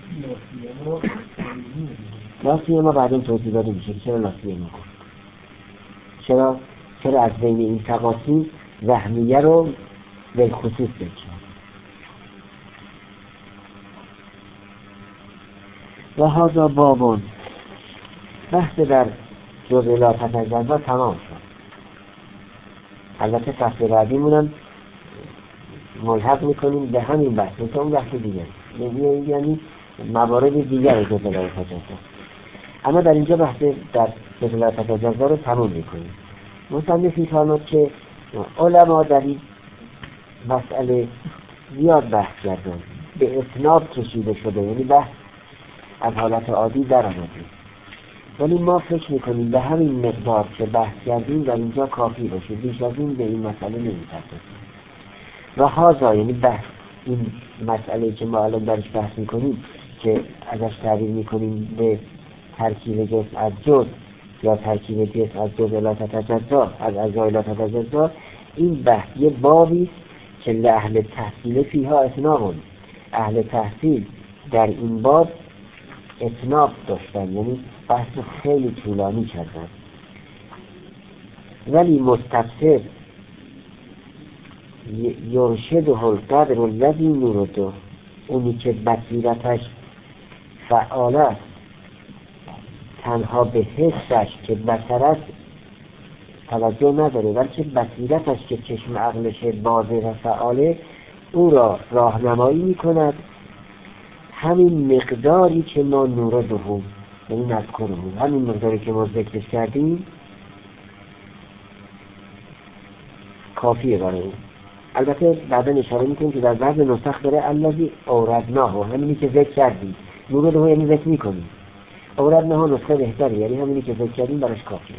لاسیه ما بعدم توضیح داده میشه چرا لاسیه ما گفت، چرا از بین این تقاسیم وهمیه رو به خصوص بکنیم. و هذا بابون، بحث در جزء لا تتجزا تمام شد. البته فصل بعدیمونم ملحق میکنیم به همین بحث، مثل اون بحث دیگر، یعنی موارد دیگر جزء لا تتجزا. اما در اینجا بحث در جزء لا تتجزا رو تمام میکنیم. مصنف می‌فرماید که علما در این مسئله زیاد بحث کردن، به اطناب کشیده شده، یعنی بحث از حالت عادی در آمده، ولی ما فکر میکنیم به همین مقدار که بحث کردیم در اینجا کافی باشه، بیش از این به این مسئله نمی‌پردازیم. و هذا یعنی بحث این مسئله که ما الان درش بحث میکنیم که ازش تعبیر میکنیم به ترکیب جسم از جزء یا ترکیب جسم از جزء لا تتجزا، از اجزای لا تتجزا، این بحث یه بابی که لأهل تحصیل فیها اتناب، اهل تحصیل در این باب اتناب داشتن، یعنی بحث خیلی طولانی کردن. ولی مستفسر یرشده القدر الذی نورده، اونی که بصیرتش فعال است تنها به حسش که بصر است توجه نداره، بلکه بصیرتش که چشم عقلش بازه و فعاله او را راهنمایی میکند همین مقداری که ما نور دوم یعنی نذکرهم، همین مقداری که ما ذکرش کردیم کافیه برای اون. البته بعدا اشاره میکنیم که در بعض نسخ داره الذی اوردناه، همینی که ذکر کردیم. نور دوم یعنی ذکر میکنیم. اوردناه نسخه بهتره، یعنی همینی که ذکر کردیم براش کافیه.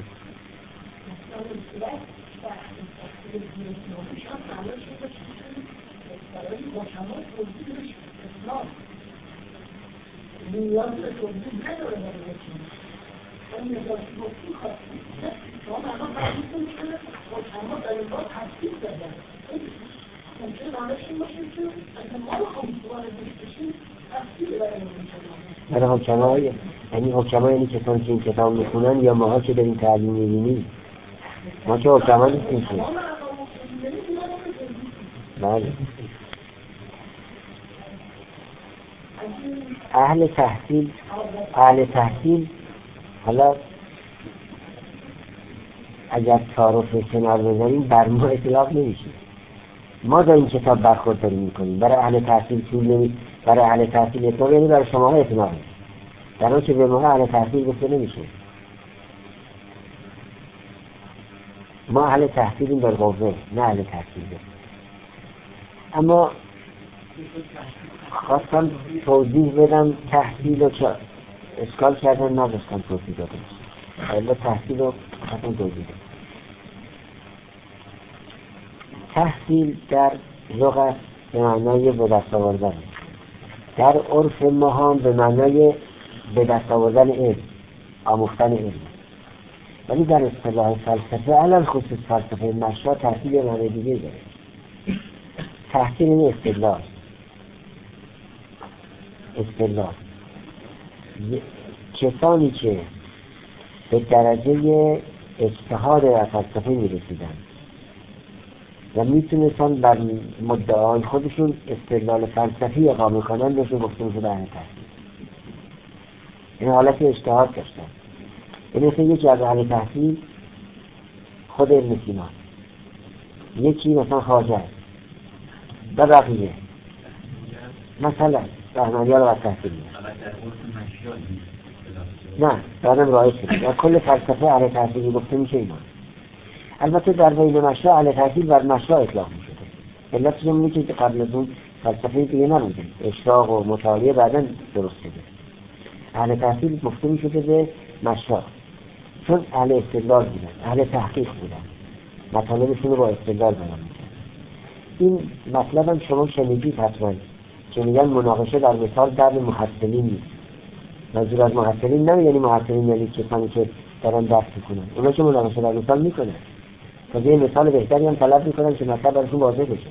برای حکما یعنی کسانی که این کتاب میخونن یا ماها که داریم تعلیم میبینیم، ما که حکما نیستیم که. بله. اهل تحصیل حالا اگر تعارف کنار بذاریم بر ما اطلاق نمیشه. ما در این کتاب برخورد داریم میکنیم. برای اهل تحصیل برای اهل تحصیل اطلاق یعنی برای شما ها اطلاق، در اون که به ما اهل تحصیل گفته نمیشه. ما اهل تحصیلیم در واقع، نه اهل تحصیل. اما خواستم توضیح بدم تحصیل رو که اشکال کردن نداشتم توضیح دادم. اما تحصیل رو خواستم توضیح دادم. تحصیل در لغت به معنای به دست آوردن، در عرف ما هم به معنای به دست آوردن علم، آموختن علم. ولی در اصطلاح فلسفه علل خصوص فلسفه مشا تحصیل به معنای دیگه داره. تحصیل این اصطلاح کسانی که به درجه اجتهاد در فلسفه میرسیدن و میتونستن بر مدعای خودشون استدلال فلسفی اقامه کنن، بهشون گفته میشه به اهل تحصیل. این حالت اجتهاد داشتن. این مثل یکی از اهل تحصیل خود ابن سینا، یکی مثلا خواجه و بقیه مثلا رحمانیان رو تحصیل نه بعدم رایج شد در کل فلسفه اهل تحصیلی گفته میشه اینا. البته در بین مشروع اهل تحصیل بر مشروع اطلاق میشده. علتش اینه که قبل از اون فلسفه دیگه نبوده، اشراق و مطالعه بعدا درست شده. اهل تحصیل گفته میشده به مشروع، چون اهل استدلال بودن، اهل تحقیق بودن، مطالبشون رو با استدلال بیان میکردن. این مطلب هم شما شنیدید حتما که میگن مناقشه در مثال در محصلین نیست. منظور از محصلین نه یعنی محصلین یعنی کسانی که دارن درس میکنن، اونا که مناقشه در مثال میکنن تا یه مثال بهتری هم طلب میکنن که مطلب براشون واضح بشه.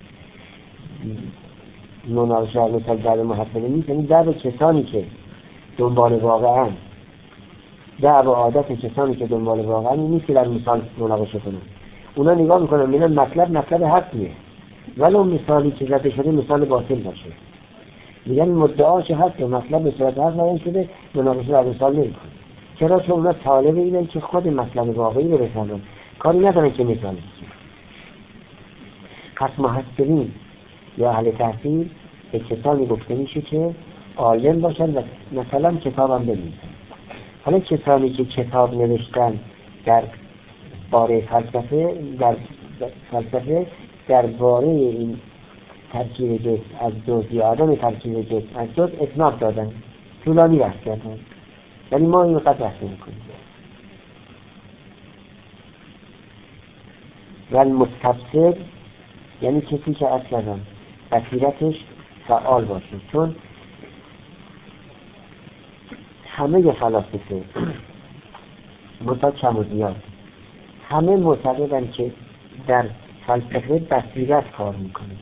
مناقشه در مثال در محصلین نیست یعنی در کسانی که دنبال واقعا، در عادت کسانی که دنبال واقعا نیست که در مثال مناقشه کنن. اونا نگاه میکنن میگن مطلب حقیه، ولی اون مثالی که زده شده مثال باطل باشه. میگن مدعاش هست مطلب به صورت حق بیان شده، مناقشه در مثال نمیکنه. چرا؟ چون اونا طالب اینن که خود مطلب واقعی رو بفهمن، کاری ندارن که مثال بشه. پس محصلین یا اهل تحصیل به کسانی گفته میشه که عالم باشن و مثلا کتاب هم بنویسن. حالا کسانی که کتاب نوشتن در باره فلسفه در باره این ترکیب جسم از جز یا عدم ترکیب جسم از جز اطناب دادن، طولانی بحث کردن، ولی ما این قدر بحث میکنیم. و المستبصر یعنی کسی که اصلا بصیرتش فعال باشه، چون همه فلاسفه متا کم و زیاد همه معتقدن که در فلسفه بصیرت کار میکنه،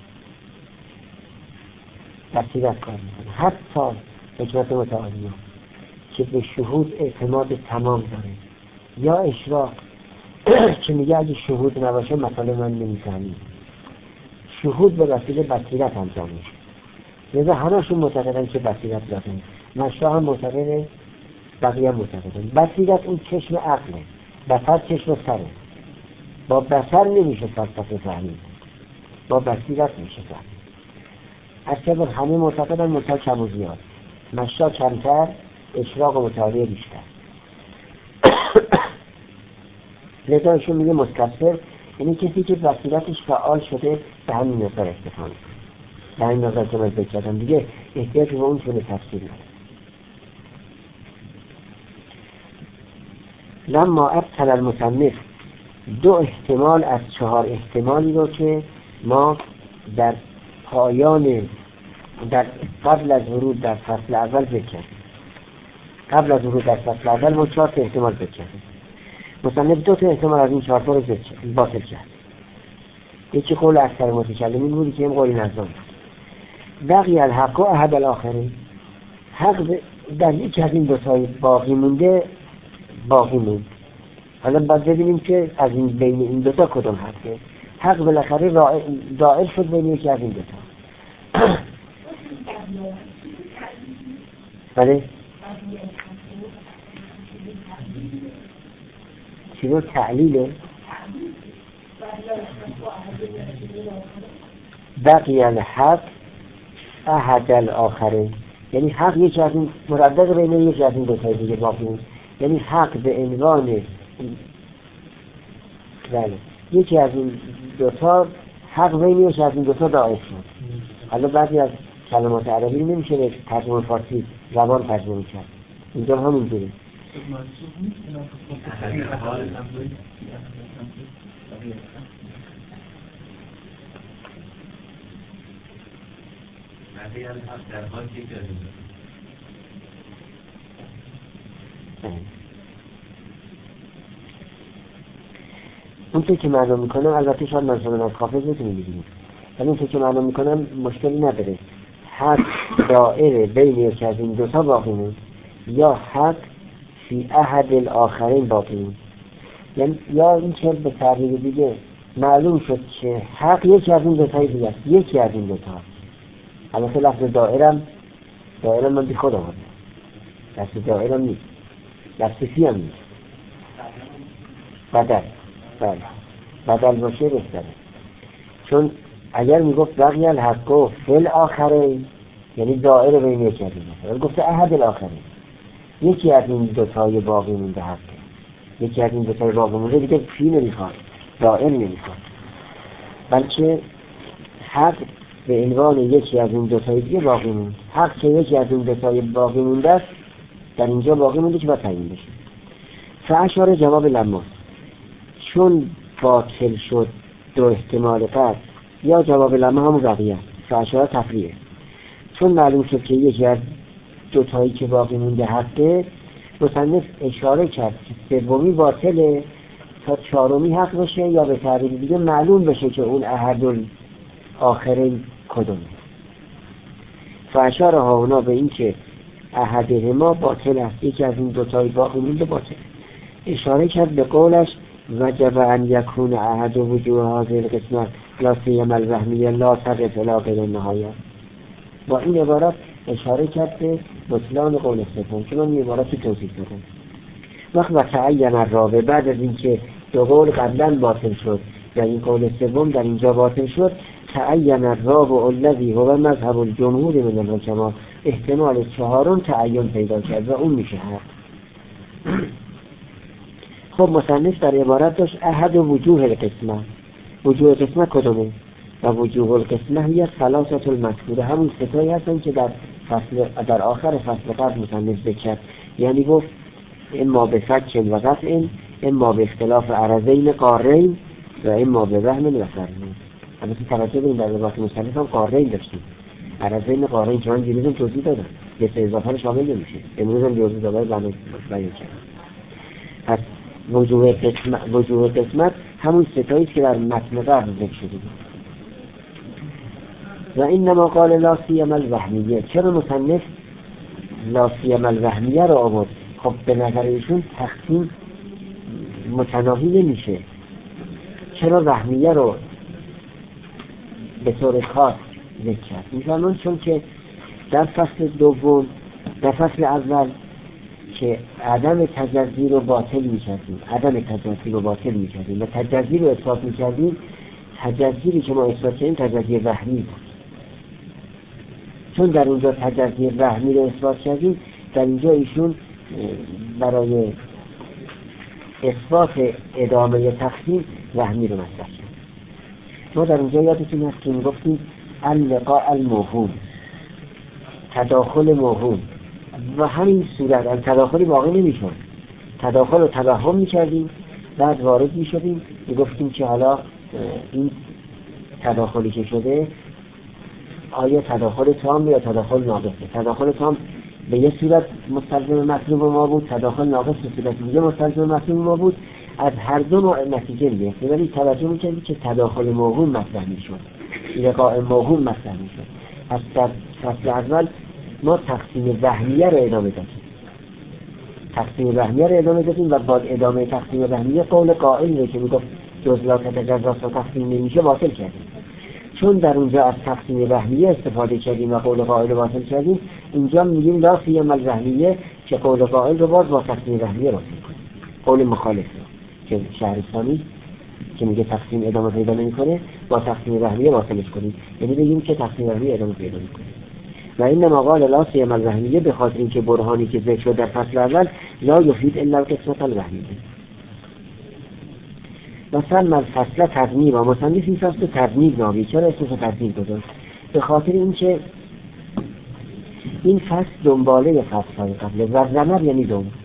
حتی حکمت متعالیه که به شهود اعتماد تمام داره، یا اشراق که میگه اگه شهود نباشه مثلا من نمیفهمیم. شهود به وسیله بصیرت انجام میشه، لذا همشون معتقدن که بصیرت لازمه. مشروع هم معتقده، بقیه هم معتقدن. بصیرت اون چشم عقله، بصر چشم سره. با بصر نمیشه فلسفه فهمید، با بصیرت میشه فهمید. اصلا همه معتقدن مطالعه کم و زیاد، مشا کمتر، اشراق و مطالعه بیشتر. لذا ایشون میگه مستکثر یعنی کسی که بصیرتش فعال شده به همین نظر اکتفا میکنه، به همین نظر که من بکردم دیگه احتیاج به اون چونه تفسیر نداره. لما ابطل المصنف 2 احتمال از 4 احتمالی رو که ما در پایان قبل از ورود در فصل اول بکردیم. قبل از ورود در فصل اول ما 4 احتمال بکردیم. مصنف 2 احتمال از این 4 رو باطل کرد. یکی قول اکثر متکلمین بودی که این قولی نظام بقی الحق و احد الاخرین، حق در یکی از این 2 تای باقی مونده باقی موند. حالا باید ببینیم که از این بین این 2 تا کدوم حقه. حق بالاخره دائر شد بین یکی از این 2 تا. بله چی رو تعلیله بقی الحق احد الاخرین، یعنی حق یکی از این مردد بین یکی از این 2 تای دیگه باقی موند. یعنی حق به عنوان بله یکی از این 2 تا حق بین یکی از این 2 تا دائر شد. حالا بعضی از کلمات عربی نمیشه به ترجمه فارسی زبان ترجمه کرد، اینجا همین جوره. اون که معلوم میکنم البته شاید منظورم از حافظ بتونی بگیریم، ولی اون که معلوم میکنم مشکلی نداره. حق دائره بین یکی از این 2 تا باقی موند یا حق فی احد الاخرین باقی موند، یعنی یا این که به تعبیر دیگه معلوم شد که حق یکی از این 2 تای دیگه است، یکی از این 2 تا. البته لفظ دائرم من بی خود آورده، لفظ دائرم نیست، لفظ فی هم نیست. بدل باشه بهتره، چون اگر میگفت بقی الحق و فی الاخرین یعنی دائره بین یکی از این 2 تا، ولی گفته احد الاخرین یکی از این 2 تای باقی مونده حقه، یکی از این 2 تای باقی مونده دیگه فی نمیخواد، دائر نمیخواد، بلکه حق به عنوان یکی از این 2 تای دیگه باقی مونده. حق که یکی از این 2 تای باقی مونده است در اینجا باقی مونده که باید تعیین بشه. فاشار جواب لما، چون باطل شد 2 احتمال قبل یا جواب لما همون بقیه فاشار تفریعه، چون معلوم شد که یکی از 2 تایی که باقی مونده حقه، مصنف اشاره کرد که 3می باطله تا 4می حق بشه، یا به تعبیر دیگه معلوم بشه که اون احد الاخرین کدومه. فاشار ها اونا به این که احدهما باطل است، یکی از این 2 تای باقی مونده باطل. اشاره کرد به قولش وجب ان یکون احد وجوه هذه القسمه لا سیما الوهمیه لا تقف الی غیر النهایه. با این عبارت اشاره کرد به بطلان قول سوم که من این عبارت توضیح دادم. وقت تعین الرابع، بعد از اینکه 2 قول قبلا باطل شد و این قول سوم در اینجا باطل شد، تعین الرابع الذی هو مذهب الجمهور من الحکما، احتمال 4 تعین پیدا کرد و اون میشه حق. خب مصنف در عبارت داشت احد وجوه القسمه، وجوه قسمه کدومه؟ و وجوه القسمه هی ثلاثه المذکوره، همون 3 تایی هستن که در آخر فصل قبل مصنف ذکر، یعنی گفت اما به فک و قطع، اما به اختلاف عرضین قارین و اما به وهم و فرمون. البته توجه کنید در روایت مصنف هم قارین داشتیم، عرضین قارین که من دیروزم توضیح دادم، به اضافه شامل نمیشه، امروز هم توضیح دادم بیان کردم. پس وجوه قسمت همون 3 تایی که در متن قبل ذکر شده بود. و اینما قال لا سیما الوهمیه، چرا مصنف لا سیما الوهمیه رو آورد؟ خب به نظر ایشون تقسیم متناهی نمیشه، چرا وهمیه رو به طور خاص ذکر کرد؟ میفهمون چون که در فصل دوم، در فصل اول که عدم تجزی رو باطل می‌کردیم، و تجزی رو اثبات می‌کردیم. تجزی که ما اثبات کردیم تجزی وهمی بود. چون در اونجا تجزی وهمی رو اثبات کردیم، در اینجا ایشون برای اثبات ادامه تقسیم وهمی رو مطرح کرد. ما در اونجا یادتون هست که میگفتیم اللقاء الموهوم، تداخل موهوم، و همین صورت تداخلی واقع نمیشد. تداخل رو توهم میکردیم، بعد وارد میشدیم میگفتیم که حالا این تداخلی که شده آیا تداخل تام یا تداخل ناقصه. تداخل تام به یه صورت مستلزم مطلوب ما بود، تداخل ناقص به صورت دیگه مستلزم مطلوب ما بود. از هر دو نوع نتیجه می‌گرفتیم، ولی توجه می‌کردیم که تداخل موهوم مطرح می‌شد، لقاء موهوم مطرح می‌شد. از فصل اول ما تقسیم وهمیه رو ادامه دادیم و با ادامه تقسیم وهمیه قول قائل رو که میگفت جز لا تتجزا تقسیم نمیشه باطل کردیم. چون در اونجا از تقسیم وهمیه استفاده کردیم و قول قائل رو باطل کردیم، اینجا میگیم لا سیما الوهمیه که قول قائل رو باز با تقسیم وهمیه باطل کنیم. قول مخالف که شهرستانی که میگه تقسیم ادامه پیدا نمیکنه با تقسیم وهمیه باطلش کنیم، یعنی بگیم که تقسیم وهمیه ادامه پیدا میکنه. و اینما قال لا سیما الوهمیه به خاطر اینکه برهانی که ذکر شد در فصل اول لا یفید الا القسمة الوهمیه. مثلا الفصل تضمین و مصنف این فصل تضمین نامی. چرا اسمش تضمین گذاشت؟ به خاطر اینکه این فصل دنباله فصل‌های قبله و زمر یعنی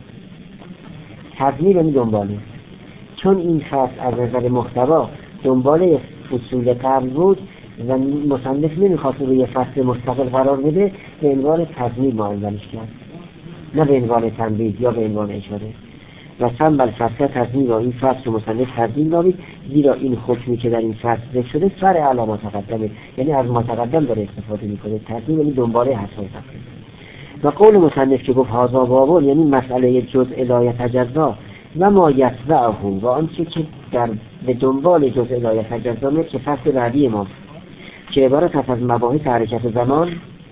تضمین یعنی دنباله. چون این فصل از نظر محتوا دنباله فصول قبل بود و مصنف نمیخواست روی فصل مستقل قرار بده، به عنوان تضمین معاملش کرد، نه به عنوان تنبیه یا به عنوان اشاره. و سم بالفصل تضمین و این فصل مصنف تضمین نامید، زیرا این حکمی که در این فصل ذکر شده سر علی ما تقدمه، یعنی از ما تقدم داره استفاده میکنه. تضمین یعنی دنباله حسای فصل. و قول مصنف که گفت هذا باب، یعنی مسئله جزء لا یتجزا و ما یتبعه و آنچه که در به دنبال جزء لا یتجزا میاد که فصل بعدی ما که عبارت از مباحث حرکت زمان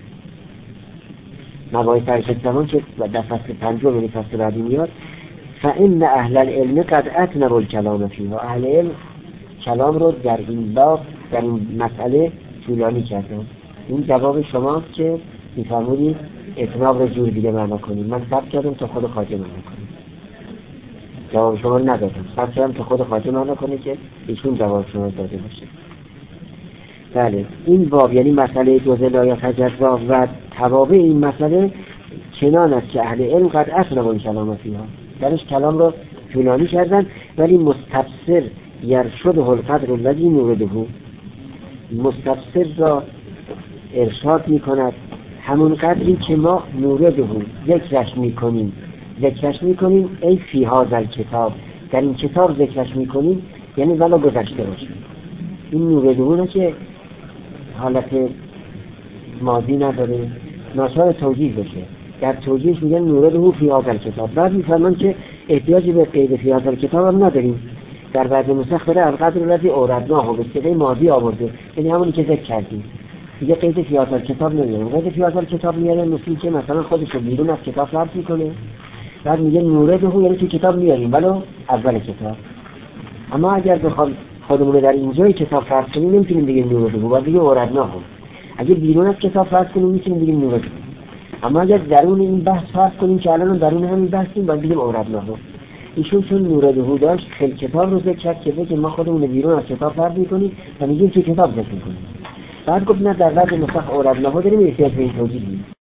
که در فصل پنجم یعنی فصل بعدی میاد. فإن اهل العلم قد اتنبوا الكلام فيه، اهل علم کلام رو در این باب در این مسئله طولانی کردن. این جواب شماست که میفرمودید اتناب رو جور دیگه معنا کنید. من ثبت کردم تا خود خواجه معنا کنید، جواب شما رو ندادم. ثبت کردم تا خود خواجه معنا کنه که ایشون جواب شما داده باشه. بله، این باب یعنی مسئله جزء لا یتجزا و توابع این مسئله چنان است که اهل علم قد اتنبوا الکلام فیها، درش کلام رو طولانی کردن، ولی مستبصر یرشده القدر الذی نورده، مستبصر را ارشاد میکند همون قدری که ما نورده ذکرش میکنیم ای فی هذا الکتاب، در این کتاب ذکرش میکنیم، یعنی ولو گذشته باشه. این نورده که حالت ماضی نداره، ناچار توجیه بشه. در توجیهش میگن نورده فی هذا الکتاب، بعد میفرمان که احتیاجی به قید فی هذا الکتاب هم نداریم. در بعض نسخ بره القدر الذی اوردناه به صيغه ماضی آورده، یعنی همونی که ذکر کردیم. دیگه قید فی هذا الکتاب نمیاریم. قید فی هذا الکتاب میاره مثل که مثلا خودش رو بیرون از کتاب فرض میکنه، بعد میگه نورده یعنی تو کتاب میاریم ولو اول کتاب. اما اگر بخوام خودمون در اینجای کتاب فرض کنیم نمیتونیم بگیم نورده، باید بگیم اوردناه. اگه بیرون از کتاب فرض کنیم میتونیم بگیم نورده. اما اگر درون این بحث فرض کنیم که الان درون همین بحثیم باید بگیم اوردناه. ایشون چون نورده داشت خیلی کتاب رو ذکر کرد که ما خودمون بیرون از کتاب فرض میکنیم و میگیم که کتاب ذکر میکنیم. بعد گفت نه در بعض نسخ اوردناه داریم احتیاج به این توجیه.